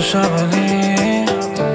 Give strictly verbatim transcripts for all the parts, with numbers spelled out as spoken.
душа болит.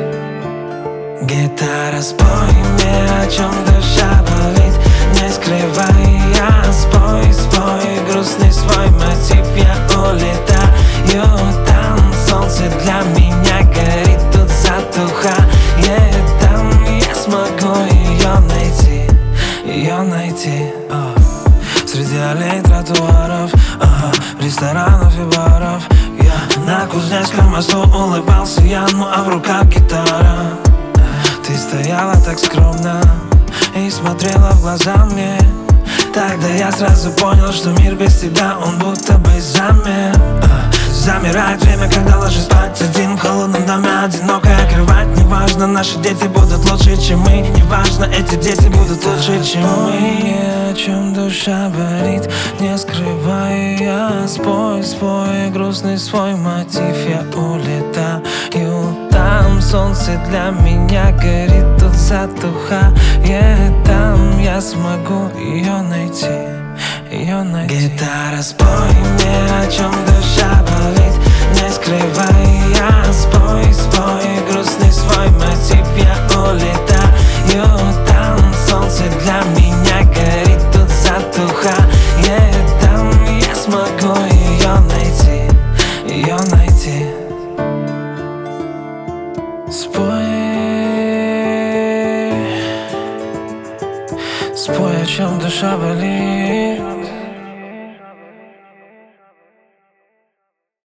Гитара, спой мне, о чем душа болит. Не скрывай, я спой, спой грустный свой мотив. Я улетаю, там солнце для меня горит, тут затухает, там я смогу ее найти, ее найти. Oh. Среди аллей, тротуаров, ага, ресторанов и баров. Я на Кузнецком мосту улыбался я, ну а в руках гитара. Ты стояла так скромно и смотрела в глаза мне. Тогда я сразу понял, что мир без тебя, он будто бы замер. Замирает время, когда ложусь спать один в холодном доме, одинокая кровать. Неважно, наши дети будут лучше, чем мы. Неважно, эти дети будут лучше, чем мы. Спой, о чем душа болит. Не скрывай, я спой, спой грустный свой мотив. Я улетаю, там солнце для меня горит, тут затухает, там я смогу ее найти, ее найти. Гитара, спой мне, о чем душа болит. Не скрывай, я спой, спой грустный свой мотив. Я улетаю, там солнце для меня горит, тут затухает, там я смогу ее найти, ее найти. Спой, спой, о чем душа болит.